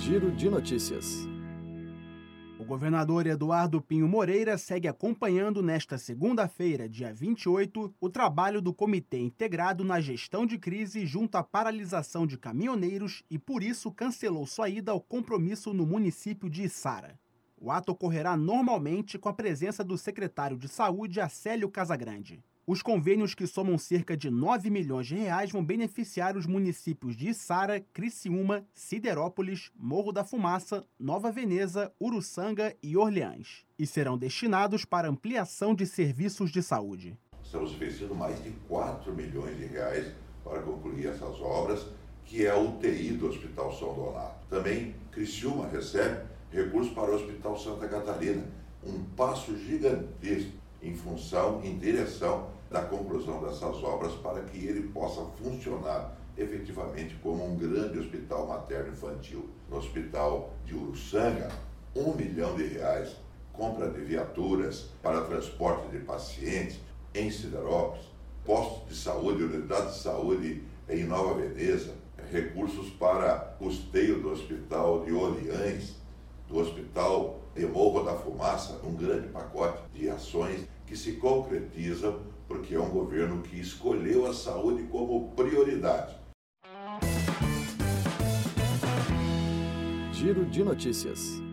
Giro de Notícias. O governador Eduardo Pinho Moreira segue acompanhando nesta segunda-feira, dia 28, o trabalho do Comitê Integrado na Gestão de Crise junto à paralisação de caminhoneiros e, por isso, cancelou sua ida ao compromisso no município de Içara. O ato ocorrerá normalmente com a presença do secretário de Saúde, Acélio Casagrande. Os convênios, que somam cerca de 9 milhões de reais, vão beneficiar os municípios de Içara, Criciúma, Siderópolis, Morro da Fumaça, Nova Veneza, Uruçanga e Orleans, e serão destinados para ampliação de serviços de saúde. Estamos investindo mais de 4 milhões de reais para concluir essas obras, que é a UTI do Hospital São Donato. Também Criciúma recebe recursos para o Hospital Santa Catarina, um passo gigantesco em direção da conclusão dessas obras para que ele possa funcionar efetivamente como um grande hospital materno-infantil. No Hospital de Uruçanga, 1 milhão de reais, compra de viaturas para transporte de pacientes em Siderópolis, postos de saúde, unidade de saúde em Nova Veneza, recursos para custeio do Hospital de Orleans, do Hospital de Morro da Fumaça, um grande pacote de ações que se concretizam porque é um governo que escolheu a saúde como prioridade. Giro de Notícias.